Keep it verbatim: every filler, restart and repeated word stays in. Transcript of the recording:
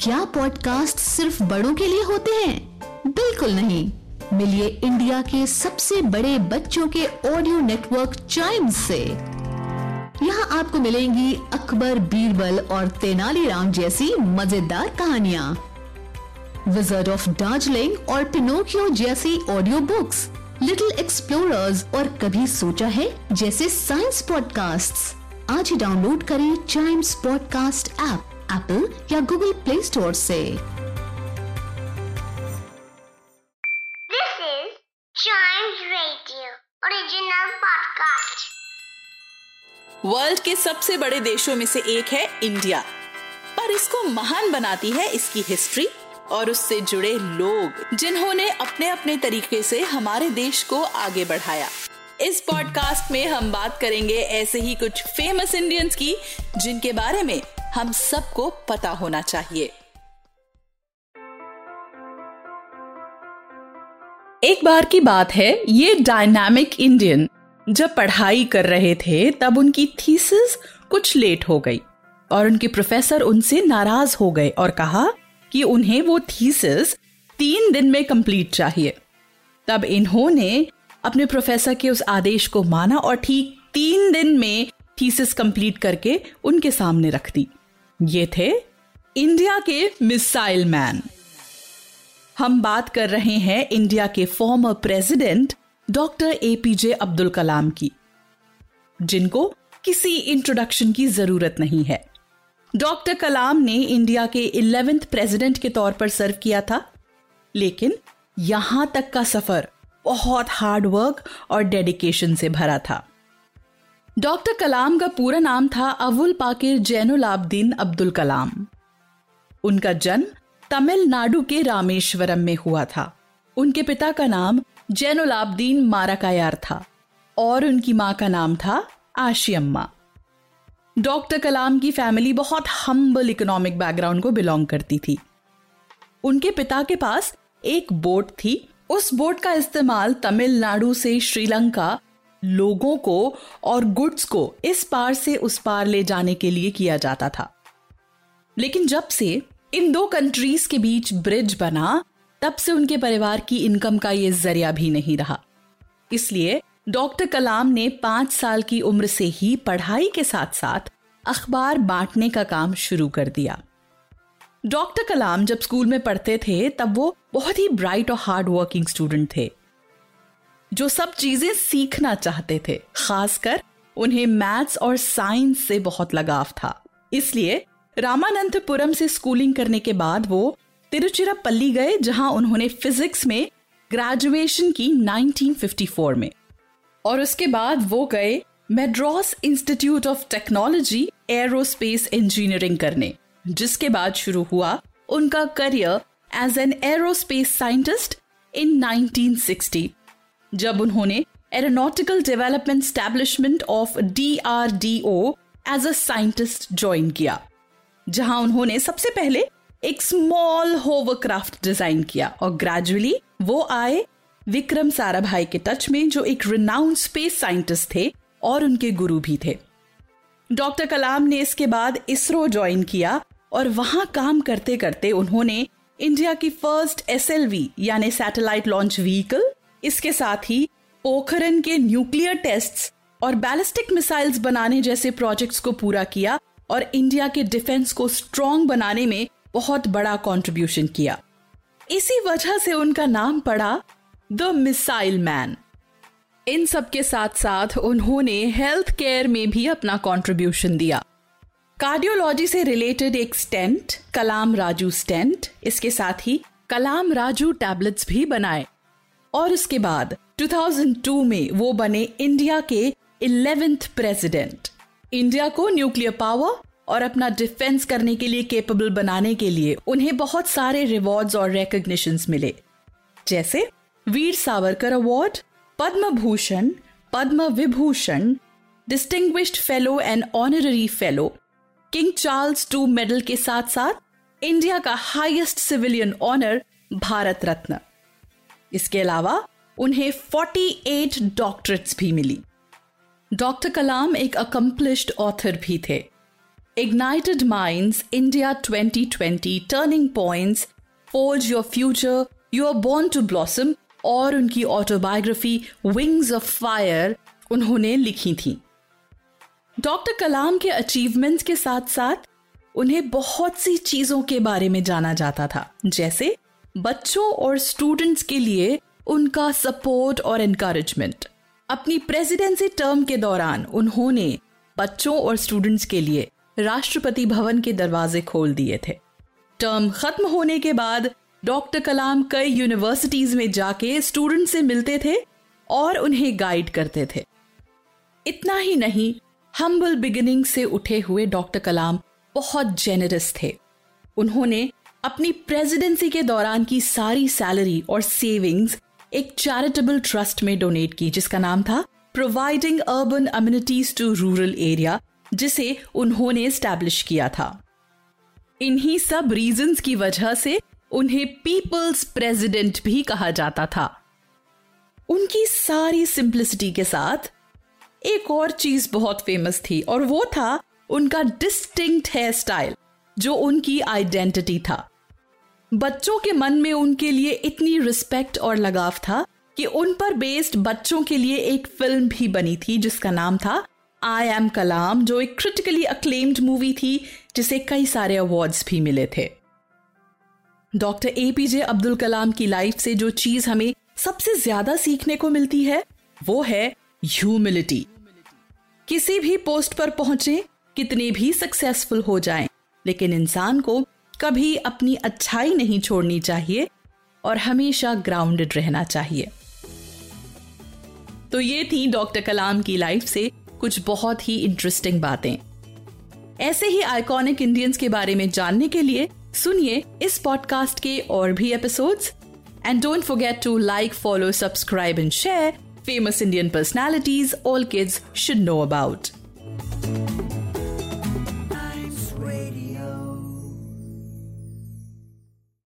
क्या पॉडकास्ट सिर्फ बड़ों के लिए होते हैं? बिल्कुल नहीं। मिलिए इंडिया के सबसे बड़े बच्चों के ऑडियो नेटवर्क चाइम्स से। यहाँ आपको मिलेंगी अकबर, बीरबल और तेनालीराम जैसी मजेदार कहानियाँ, विज़र्ड ऑफ दार्जिलिंग और पिनोकियो जैसी ऑडियो बुक्स, लिटिल एक्सप्लोरर्स और कभी सोचा है जैसे साइंस पॉडकास्ट्स। आज ही डाउनलोड करें चाइम्स पॉडकास्ट ऐप एप्पल या गूगल प्ले स्टोर से। This is Chimes Radio original podcast. World के सबसे बड़े देशों में से एक है इंडिया, पर इसको महान बनाती है इसकी हिस्ट्री और उससे जुड़े लोग, जिन्होंने अपने अपने तरीके से हमारे देश को आगे बढ़ाया। इस पॉडकास्ट में हम बात करेंगे ऐसे ही कुछ फेमस इंडियंस की, जिनके बारे में हम सबको पता होना चाहिए। एक बार की बात है, ये डायनामिक इंडियन जब पढ़ाई कर रहे थे तब उनकी थीसिस कुछ लेट हो गई और उनके प्रोफेसर उनसे नाराज हो गए और कहा कि उन्हें वो थीसिस तीन दिन में कंप्लीट चाहिए। तब इन्होंने अपने प्रोफेसर के उस आदेश को माना और ठीक तीन दिन में थीसिस कंप्लीट करके उनके सामने रख दी। ये थे इंडिया के मिसाइल मैन। हम बात कर रहे हैं इंडिया के former president doctor APJ Abdul Kalam की, जिनको किसी इंट्रोडक्शन की जरूरत नहीं है। डॉक्टर कलाम ने इंडिया के इलेवेंथ प्रेसिडेंट के तौर पर सर्व किया था, लेकिन यहां तक का सफर बहुत हार्ड वर्क और डेडिकेशन से भरा था। डॉक्टर कलाम का पूरा नाम था अवुल पाकिर जैनुलाब्दीन अब्दुल कलाम। उनका जन्म तमिलनाडु के रामेश्वरम में हुआ था। उनके पिता का नाम जैनुलाब्दीन माराकायार था और उनकी मां का नाम था आशियम्मा। डॉक्टर कलाम की फैमिली बहुत हम्बल इकोनॉमिक बैकग्राउंड को बिलोंग करती थी। उनके पिता के पास एक बोट थी। उस बोट का इस्तेमाल तमिलनाडु से श्रीलंका लोगों को और गुड्स को इस पार से उस पार ले जाने के लिए किया जाता था। लेकिन जब से इन दो कंट्रीज के बीच ब्रिज बना, तब से उनके परिवार की इनकम का ये जरिया भी नहीं रहा। इसलिए डॉक्टर कलाम ने पांच साल की उम्र से ही पढ़ाई के साथ साथ अखबार बांटने का काम शुरू कर दिया। डॉक्टर कलाम जब स्कूल में पढ़ते थे तब वो बहुत ही ब्राइट और हार्ड वर्किंग स्टूडेंट थे, जो सब चीजें सीखना चाहते थे। खासकर उन्हें मैथ्स और साइंस से बहुत लगाव था। इसलिए रामानंतपुरम से स्कूलिंग करने के बाद वो तिरुचिरापल्ली गए, जहां उन्होंने फिजिक्स में ग्रेजुएशन की नाइनटीन फिफ्टी फोर में, और उसके बाद वो गए Madras institute of technology aerospace engineering करने, जिसके बाद शुरू हुआ उनका career as an aerospace scientist in nineteen sixty, जब उन्होंने aeronautical development establishment of D R D O as a scientist join किया, जहां उन्होंने सबसे पहले एक स्मॉल होवरक्राफ्ट डिजाइन किया और ग्रेजुअली वो आए विक्रम साराभाई के टच में, जो एक रिनाउंड स्पेस साइंटिस्ट थे और उनके गुरु भी थे। डॉक्टर कलाम ने इसके बाद इसरो ज्वाइन किया और वहां काम करते करते उन्होंने इंडिया की फर्स्ट एस एल वी यानी सैटेलाइट लॉन्च व्हीकल, इसके साथ ही पोखरन के न्यूक्लियर टेस्ट्स और बैलिस्टिक मिसाइल्स बनाने जैसे प्रोजेक्ट्स को पूरा किया और इंडिया के डिफेंस को स्ट्रॉन्ग बनाने में बहुत बड़ा कंट्रीब्यूशन किया। इसी वजह से उनका नाम पड़ा द मिसाइल मैन। इन सब के साथ साथ उन्होंने हेल्थ केयर में भी अपना कंट्रीब्यूशन दिया। कार्डियोलॉजी से रिलेटेड एक स्टेंट, कलाम राजू स्टेंट, इसके साथ ही कलाम राजू टैबलेट्स भी बनाए और उसके बाद दो हज़ार दो में वो बने इंडिया के इलेवेंथ प्रेसिडेंट। इंडिया को न्यूक्लियर पावर और अपना डिफेंस करने के लिए कैपेबल बनाने के लिए उन्हें बहुत सारे रिवॉर्ड्स और रिकॉग्निशंस मिले, जैसे Veer Savarkar award, Padma Bhushan, Padma Vibhushan, distinguished fellow and honorary fellow, king Charles two medal के साथ साथ इंडिया का highest civilian honour Bharat Ratna. इसके अलावा उन्हें अड़तालीस डॉक्टरेट्स भी मिली। डॉक्टर कलाम एक अकम्प्लिश्ड ऑथर भी थे। Ignited Minds, India twenty twenty, Turning Points, Forge Your Future, You Are Born to Blossom और उनकी ऑटोबायोग्राफी विंग्स ऑफ फायर उन्होंने लिखी थी। डॉक्टर कलाम के अचीवमेंट्स के साथ साथ उन्हें बहुत सी चीजों के बारे में जाना जाता था, जैसे बच्चों और स्टूडेंट्स के लिए उनका सपोर्ट और एनकरेजमेंट। अपनी प्रेसिडेंसी टर्म के दौरान उन्होंने बच्चों और स्टूडेंट्स के लिए राष्ट्रपति भवन के दरवाजे खोल दिए थे। टर्म खत्म होने के बाद डॉक्टर कलाम कई यूनिवर्सिटीज में जाके स्टूडेंट से मिलते थे और उन्हें गाइड करते थे। इतना ही नहीं, हम्बल बिगिनिंग से उठे हुए डॉक्टर कलाम बहुत जेनरस थे। उन्होंने अपनी प्रेसिडेंसी के दौरान की सारी सैलरी और सेविंग्स एक चैरिटेबल ट्रस्ट में डोनेट की, जिसका नाम था providing urban amenities to rural area, जिसे उन्होंने एस्टैब्लिश किया था। इन्हीं सब रीजंस की वजह से उन्हें पीपल्स प्रेसिडेंट भी कहा जाता था। उनकी सारी सिंप्लिसिटी के साथ एक और चीज बहुत फेमस थी और वो था उनका डिस्टिंक्ट हेयर स्टाइल, जो उनकी आइडेंटिटी था। बच्चों के मन में उनके लिए इतनी रिस्पेक्ट और लगाव था कि उन पर बेस्ड बच्चों के लिए एक फिल्म भी बनी थी जिसका नाम था आई एम कलाम, जो एक क्रिटिकली अक्लेम्ड मूवी थी जिसे कई सारे अवार्ड्स भी मिले थे। डॉक्टर एपीजे अब्दुल कलाम की लाइफ से जो चीज हमें सबसे ज्यादा सीखने को मिलती है वो है ह्यूमिलिटी। किसी भी पोस्ट पर पहुंचे, कितने भी सक्सेसफुल हो जाएं, लेकिन इंसान को कभी अपनी अच्छाई नहीं छोड़नी चाहिए और हमेशा ग्राउंडेड रहना चाहिए। तो ये थी डॉक्टर कलाम की लाइफ से कुछ बहुत ही इंटरेस्टिंग बातें। ऐसे ही आइकॉनिक इंडियंस के बारे में जानने के लिए सुनिए इस पॉडकास्ट के और भी episodes. And don't forget to like, follow, subscribe and share famous Indian personalities all kids should know about.